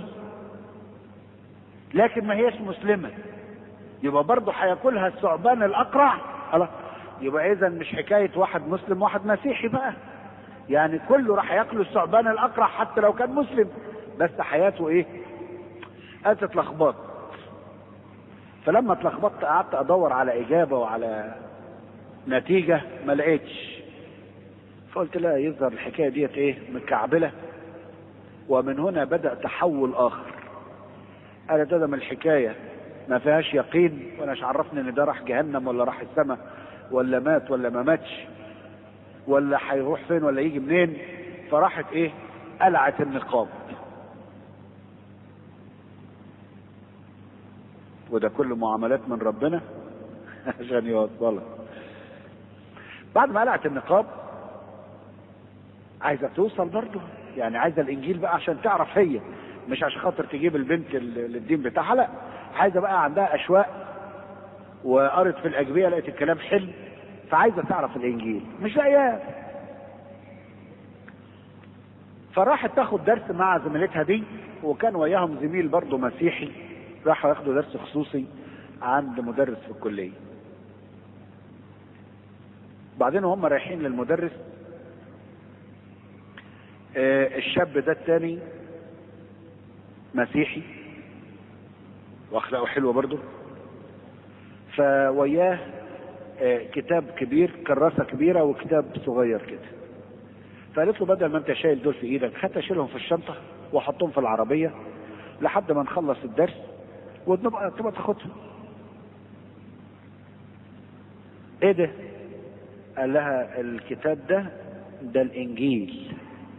A: لكن ما هيش مسلمه يبقى برضه هياكلها الثعبان الاقرع؟ الله، يبقى اذا مش حكايه واحد مسلم واحد مسيحي بقى، يعني كله راح ياكله الثعبان الاقرع حتى لو كان مسلم، بس حياته ايه؟ اتلخبطت. فلما اتلخبطت قعدت ادور على اجابه وعلى نتيجه ما لقيتش. فقلت لا، يظهر الحكايه ديت ايه مكعبله. ومن هنا بدا تحول اخر. قال ده من الحكايه ما فيهاش يقين، وانا مش عرفني ان ده راح جهنم ولا راح السماء ولا مات ولا ما ماتش ولا هيروح فين ولا يجي منين. فراحت ايه؟ قلعت النقاب. وده كله معاملات من ربنا عشان يوصلها. بعد ما قلعت النقاب عايزه توصل برضه، يعني عايزه الانجيل بقى عشان تعرف هي، مش عشان خاطر تجيب البنت للدين بتاعها، لا، عايزه بقى عندها اشواق وقرت في الاجبيه لقيت الكلام حلو فعايزه تعرف الانجيل مش لاقياه. فراحت تاخد درس مع زميلتها دي، وكان وياهم زميل برضه مسيحي، راحوا ياخدوا درس خصوصي عند مدرس في الكليه. بعدين هم رايحين للمدرس الشاب ده التاني مسيحي واخلاقه حلوه برضه، فوياه كتاب كبير، كراسه كبيره وكتاب صغير كده. فقالت له بدل ما انت شايل دول في ايدك هات اشيلهم في الشنطه واحطهم في العربيه لحد ما نخلص الدرس وتبقى تاخدهم. ايه ده؟ قال لها الكتاب ده الانجيل.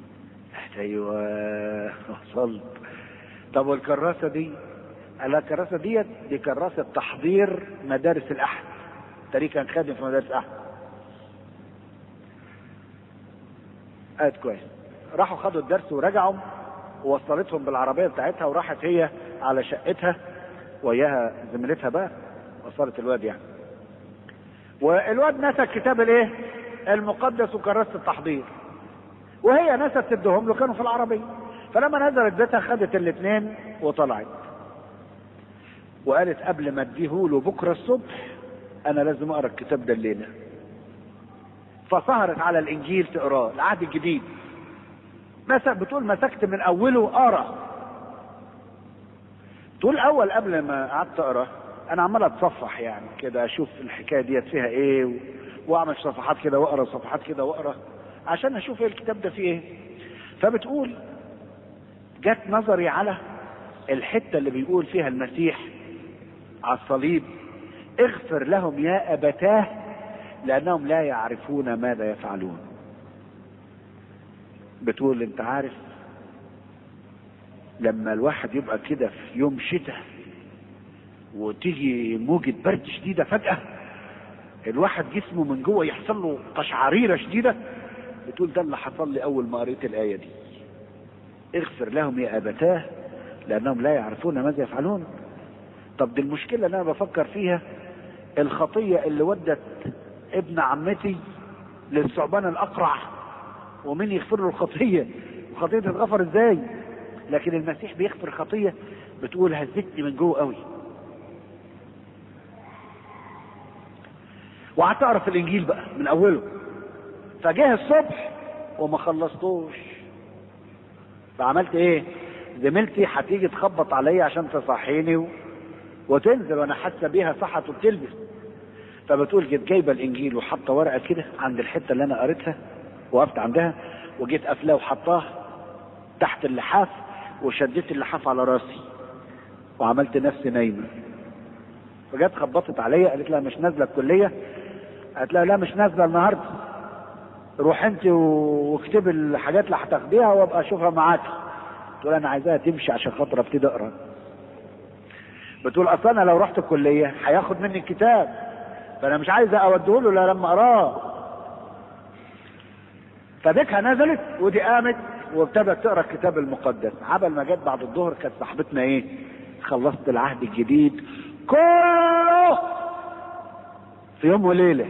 A: ايوه وصلت. طب والكراسه دي؟ قال لها الكراسه دي كراسه تحضير مدارس الاحد. تاريخ كان خادم في مدارس احد. قالت كويس. راحوا خدوا الدرس ورجعوا ووصلتهم بالعربيه بتاعتها، وراحت هي على شقتها وياها زميلتها بقى، وصلت الواد يعني. والواد نسى الكتاب الايه المقدس وكراسه التحضير، وهي نسيت تديهم له، كانوا في العربيه. فلما نزلت بيتها خدت الاثنين وطلعت وقالت قبل ما اديهوله بكره الصبح انا لازم اقرا الكتاب ده الليله. فسهرت على الانجيل تقراه، العهد الجديد. بتقول مسكت من اوله اقرا. تقول اول قبل ما قعدت اقرا انا عمال اتصفح يعني كده اشوف الحكايه ديت فيها ايه واعمل صفحات كده واقرا صفحات كده واقرا عشان اشوف ايه الكتاب ده فيه ايه. فبتقول جت نظري على الحته اللي بيقول فيها المسيح على الصليب اغفر لهم يا ابتاه لانهم لا يعرفون ماذا يفعلون. بتقول انت عارف لما الواحد يبقى كده في يوم شتاء وتيجي موجة برد شديدة فجأة الواحد جسمه من جوه يحصل له قشعريرة شديدة، بتقول ده اللي حصل لي اول ما قريت الآية دي. اغفر لهم يا ابتاه لانهم لا يعرفون ماذا يفعلون. طب دي المشكلة اللي انا بفكر فيها، الخطية اللي ودت ابن عمتي للثعبان الاقرع، ومين يغفر له الخطية؟ الخطية تتغفر ازاي؟ لكن المسيح بيغفر خطية بتقول هزتني من جوه قوي. وقعدت اقرا في الانجيل بقى من اوله، فجاه الصبح وما خلصتوش. فعملت ايه؟ زميلتي هتيجي تخبط عليا عشان تصحيني وتنزل، وانا حاسه بيها صحت وبتلبس. فبتقول جيت جايبه الانجيل وحاطه ورقه كده عند الحته اللي انا قريتها، وقفت عندها وجيت قافلاه وحطاه تحت اللحاف، وشديت اللحاف على راسي وعملت نفسي نايمه. فجت خبطت عليا قالت لها مش نازله الكليه؟ قالت لها لا مش نازله النهارده، روح انت واكتبي الحاجات اللي هتاخديها وابقى اشوفها معاكي. تقول انا عايزاها تمشي عشان خاطر ابتدي اقرا. بتقول اصلا انا لو رحت الكليه هياخد مني الكتاب، فانا مش عايزه اوديه له الا لما اقراه. فبكها نزلت ودي قامت وابتدت تقرا الكتاب المقدس. عبل ما جت بعد الظهر كانت صاحبتنا ايه؟ خلصت العهد الجديد كله في يوم وليله.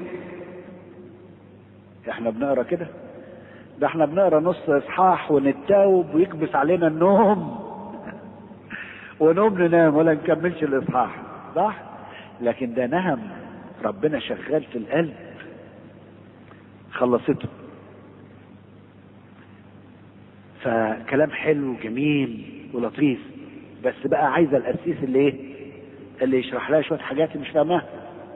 A: احنا بنقرا كده؟ ده احنا بنقرا نص اصحاح ونتاوب ويكبس علينا النوم ونقوم ننام ولا نكملش الاصحاح، صح؟ لكن ده نهم ربنا شغال في القلب خلصته. فكلام حلو وجميل ولطيف، بس بقى عايزه القسيس اللي ايه؟ اللي يشرح لها شويه حاجات مش فاهماها.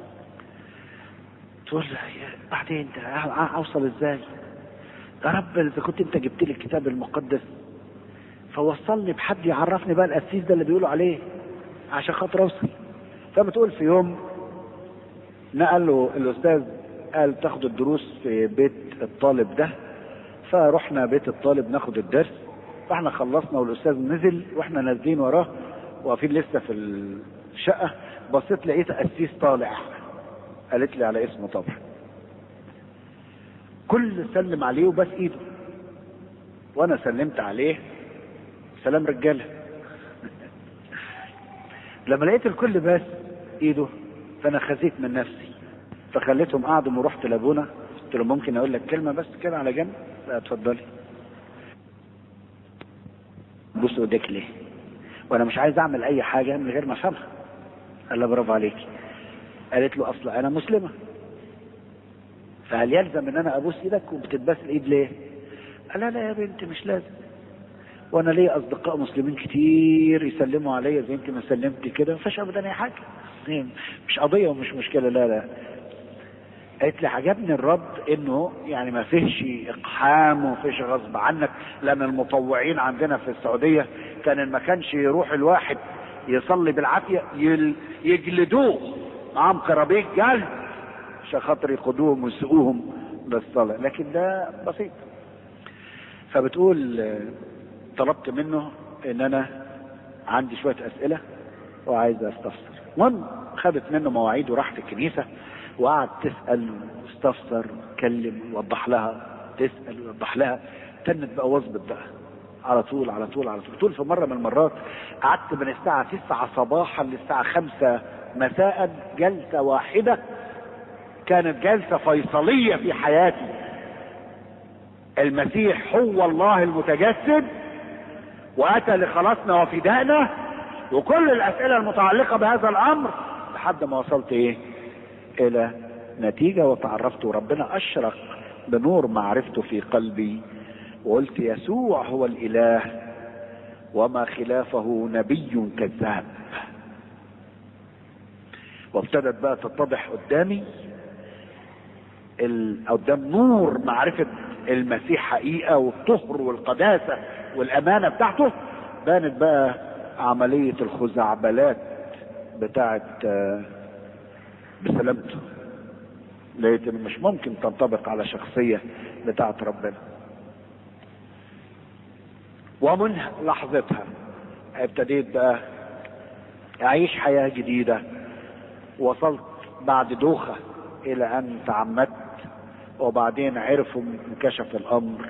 A: تقول بعدين انت اوصل ازاي؟ يا رب اذا كنت انت جبت لي الكتاب المقدس فوصلني بحد يعرفني بقى القسيس ده اللي بيقولوا عليه عشان خاطر اوصل. فبتقول في يوم نقل له الاستاذ قال تاخد الدروس في بيت الطالب ده، فرحنا بيت الطالب ناخد الدرس. فاحنا خلصنا والاستاذ نزل واحنا نازلين وراه واقفين لسه في الشقه، بصيت لقيت قسيس طالع. قالت لي على اسمه طبعا. كل سلم عليه وبس ايده، وانا سلمت عليه سلام رجاله. لما لقيت الكل بس ايده فانا خزيت من نفسي، فخليتهم قعدوا ورحت لابونا قلت له ممكن اقول لك كلمه بس كده على جنب؟ لا اتفضلي. بص ايديك ليه؟ وانا مش عايز اعمل اي حاجه من غير ما افهمها. قال لها برافو عليكي. قالت له اصل انا مسلمه، فهل يلزم ان انا ابوس ايدك وبتتباس الايد ليه؟ قال لا يا بنتي مش لازم، وانا ليا اصدقاء مسلمين كتير يسلموا عليا زي انت ما سلمتي كده، مفيش ابدا اي حاجه، مش قضيه ومش مشكله. لا قالت لي عجبني الرد انه يعني ما فيش اقحام وما فيش غصب عنك، لان المطوعين عندنا في السعوديه كان ما كانش يروح الواحد يصلي بالعافيه يجلدوه معاهم كرابيك جلد عشان خاطر يقودوهم ويسوقوهم للصلاه، لكن ده بسيط. فبتقول طلبت منه ان انا عندي شويه اسئله وعايز استفسر. المهم خدت منه مواعيد وراحت الكنيسه وقعد تسال واستفسر وتكلم ووضح لها، تسال ويوضح لها، تنت بقى واظبط بقى على طول على طول على طول. طول في مره من المرات قعدت من الساعه 9 صباحا للساعه 5 مساء جلسه واحده، كانت جلسه فيصليه في حياتي. المسيح هو الله المتجسد واتى لخلاصنا وفدائنا، وكل الاسئله المتعلقه بهذا الامر لحد ما وصلت ايه؟ الى نتيجه وتعرفت، وربنا اشرق بنور معرفته في قلبي، وقلت يسوع هو الاله وما خلافه نبي كذاب. وابتدت بقى تتضح قدامي قدام نور معرفه المسيح حقيقه والطهر والقداسه والامانه بتاعته، بانت بقى عمليه الخزعبلات بتاعت بسلامته. لقيت ان مش ممكن تنطبق على شخصيه بتاعت ربنا. ومن لحظتها ابتديت بقى اعيش حياه جديده. وصلت بعد دوخه الى ان تعمدت، وبعدين عرفوا انكشف الامر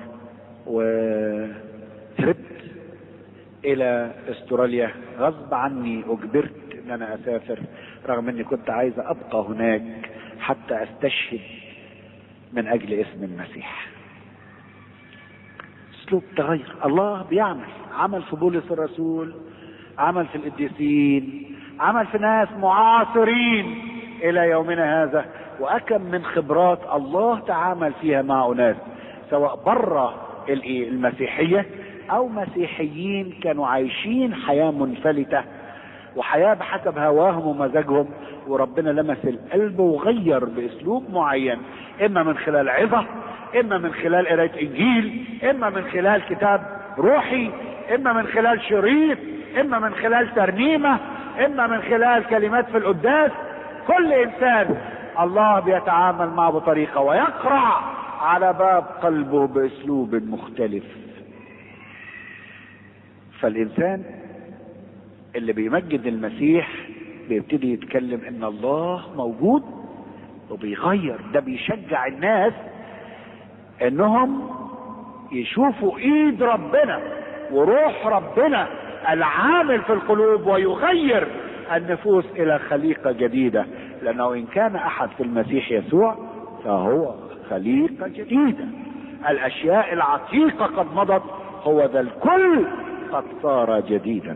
A: وهربت الى استراليا غصب عني، اجبرت ان انا اسافر، رغم اني كنت عايز ابقى هناك حتى استشهد من اجل اسم المسيح. اسلوب تغير. الله بيعمل، عمل في بولس الرسول، عمل في القديسين، عمل في ناس معاصرين الى يومنا هذا، واكم من خبرات الله تعامل فيها مع ناس سواء بره المسيحية او مسيحيين كانوا عايشين حياة منفلتة وحياة بحسب هواهم ومزاجهم، وربنا لمس القلب وغير باسلوب معين، اما من خلال عظة، اما من خلال قراءة انجيل، اما من خلال كتاب روحي، اما من خلال شريط، اما من خلال ترنيمة، اما من خلال كلمات في القداس. كل انسان الله بيتعامل معه بطريقة ويقرع على باب قلبه باسلوب مختلف. فالانسان اللي بيمجد المسيح بيبتدي يتكلم ان الله موجود وبيغير. ده بيشجع الناس انهم يشوفوا ايد ربنا وروح ربنا العامل في القلوب ويغير النفوس الى خليقة جديدة، لانه ان كان احد في المسيح يسوع فهو خليقة جديدة، الاشياء العتيقة قد مضت، هو ذا الكل قد صار جديدا.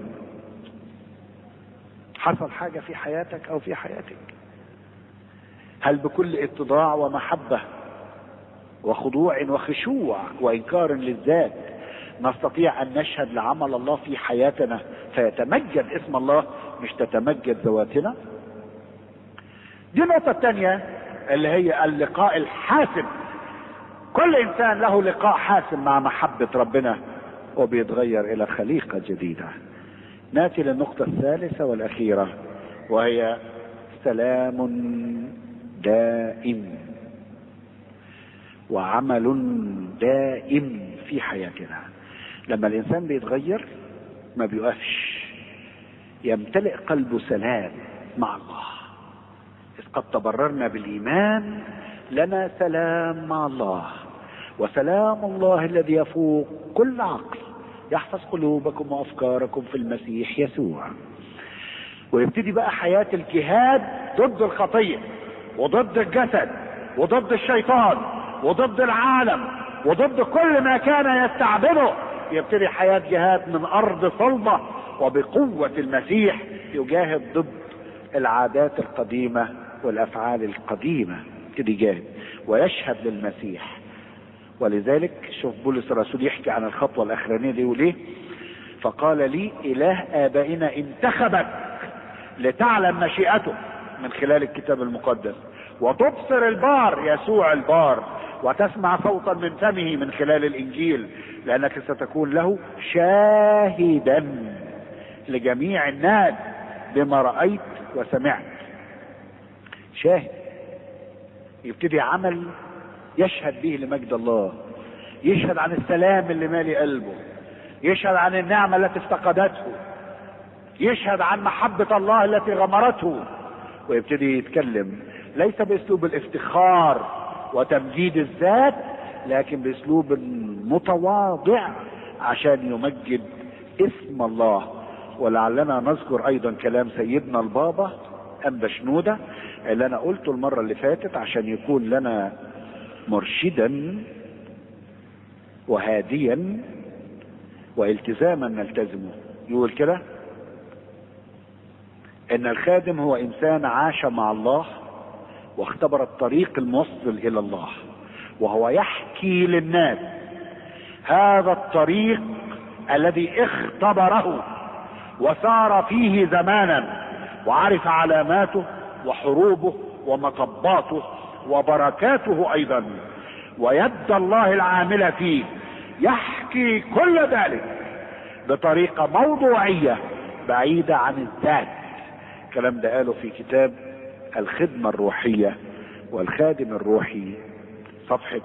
A: حصل حاجة في حياتك او في حياتك؟ هل بكل اتضاع ومحبة وخضوع وخشوع وانكار للذات نستطيع ان نشهد لعمل الله في حياتنا فيتمجد اسم الله مش تتمجد ذواتنا؟ دي النقطة الثانية اللي هي اللقاء الحاسم. كل انسان له لقاء حاسم مع محبة ربنا وبيتغير الى خليقة جديدة. ناتي للنقطة الثالثة والاخيرة وهي سلام دائم وعمل دائم في حياتنا. لما الانسان بيتغير ما بيوقفش، يمتلئ قلبه سلام مع الله. إذ قد تبررنا بالإيمان لنا سلام مع الله، وسلام الله الذي يفوق كل عقل يحفظ قلوبكم وأفكاركم في المسيح يسوع. ويبتدي بقى حياة الجهاد ضد الخطية وضد الجسد وضد الشيطان وضد العالم وضد كل ما كان يستعبده. يبتدي حياة جهاد من أرض صلبة وبقوة المسيح يجاهد ضد العادات القديمة والأفعال القديمة. يبتدي يجاهد ويشهد للمسيح. ولذلك شوف بولس الرسول يحكي عن الخطوة الأخرانية دي وليه. فقال لي إله آبائنا انتخبك لتعلم مشيئته من خلال الكتاب المقدس، وتبصر البار يسوع البار، وتسمع صوتا من فمه من خلال الإنجيل، لأنك ستكون له شاهدا لجميع الناس بما رأيت وسمعت. شاهد. يبتدي عمل يشهد به لمجد الله، يشهد عن السلام اللي مالي قلبه، يشهد عن النعمة التي افتقدته، يشهد عن محبة الله التي غمرته. ويبتدي يتكلم ليس باسلوب الافتخار وتمجيد الذات، لكن باسلوب متواضع عشان يمجد اسم الله. ولعلنا نذكر ايضا كلام سيدنا البابا انبا شنودة اللي انا قلته المرة اللي فاتت عشان يكون لنا مرشدا وهاديا والتزاما نلتزمه. يقول كده ان الخادم هو انسان عاش مع الله واختبر الطريق الموصل الى الله، وهو يحكي للناس هذا الطريق الذي اختبره وسار فيه زمانا، وعرف علاماته وحروبه ومطباته وبركاته ايضا ويد الله العاملة فيه. يحكي كل ذلك بطريقة موضوعية بعيدة عن الذات. الكلام ده قاله في كتاب الخدمة الروحية والخادم الروحي صفحة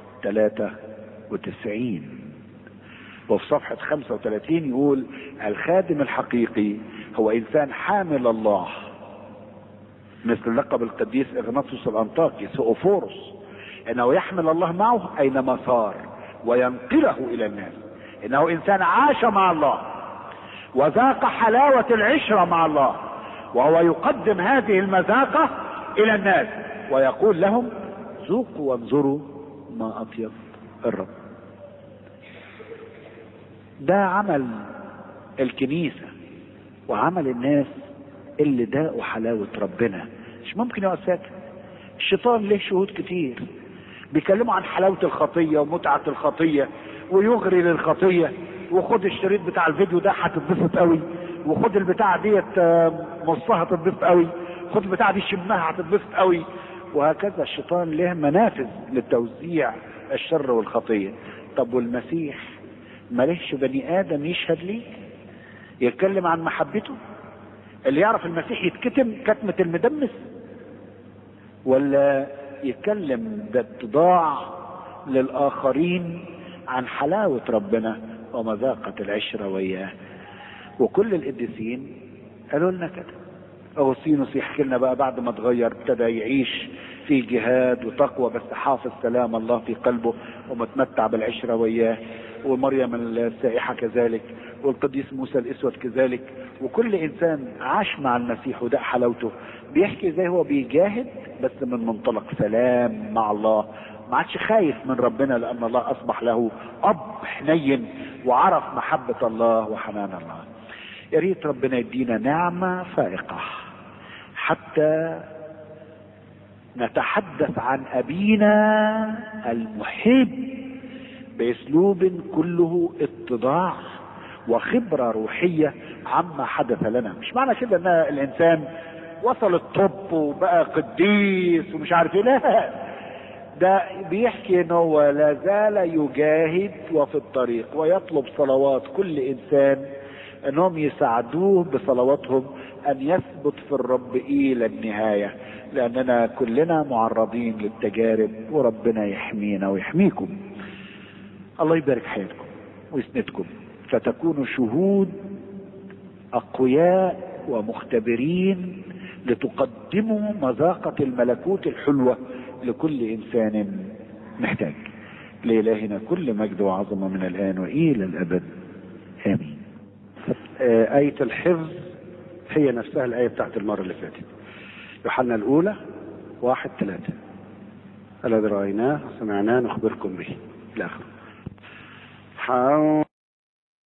A: 93. وفي صفحة 35 يقول الخادم الحقيقي هو انسان حامل الله، مثل لقب القديس اغناطيوس الانطاكي سؤفورس، انه يحمل الله معه اينما صار وينقله الى الناس. انه انسان عاش مع الله وذاق حلاوة العشرة مع الله وهو يقدم هذه المذاقة الى الناس ويقول لهم ذوقوا وانظروا ما اطيب الرب. ده عمل الكنيسة وعمل الناس اللي داقوا حلاوة ربنا. مش ممكن يقعد ساكت. الشيطان له شهود كتير بيكلموا عن حلاوة الخطية ومتعة الخطية ويغري للخطية، وخد الشريط بتاع الفيديو ده هتتبسط قوي، وخد البتاع ديت مصها هتتبسط قوي، خد البتاع دي شمها هتتبسط قوي، وهكذا. الشيطان له منافذ للتوزيع الشر والخطية. طب والمسيح مالهش بني ادم يشهد ليه يتكلم عن محبته؟ اللي يعرف المسيح يتكتم كتمة المدمس، ولا يتكلم باتضاع للآخرين عن حلاوة ربنا ومذاقة العشرة وياه؟ وكل القديسين قالوا لنا كده. أغسطينوس يحكي لنا بقى بعد ما اتغير ابتدى يعيش في جهاد وتقوى، بس حافظ سلام الله في قلبه ومتمتع بالعشرة وياه، ومريم السائحة كذلك، والقديس موسى الاسود كذلك. وكل انسان عاش مع المسيح وده حلاوته بيحكي ازاي هو بيجاهد بس من منطلق سلام مع الله، ما عادش خايف من ربنا لان الله اصبح له اب حنين وعرف محبة الله وحنان الله. يا ريت ربنا يدينا نعمة فائقة حتى نتحدث عن ابينا المحب باسلوب كله اتضاع وخبرة روحية عما حدث لنا. مش معنى كده ان الانسان وصل الطب وبقى قديس ومش عارف ايه، لا، ده بيحكي انه هو لا زال يجاهد وفي الطريق ويطلب صلوات كل انسان انهم يساعدوه بصلواتهم ان يثبت في الرب الى النهاية، لاننا كلنا معرضين للتجارب وربنا يحمينا ويحميكم. الله يبارك حياتكم ويسندكم فتكونوا شهود اقوياء ومختبرين لتقدموا مذاقة الملكوت الحلوة لكل انسان محتاج. لإلهنا كل مجد وعظمة من الآن وإلى الأبد آمين. آية الحفظ هي نفسها الآية بتاعت المرة اللي فاتت، يوحنا الأولى 1:3. الذي رأيناه وسمعناه نخبركم به إلى آخره.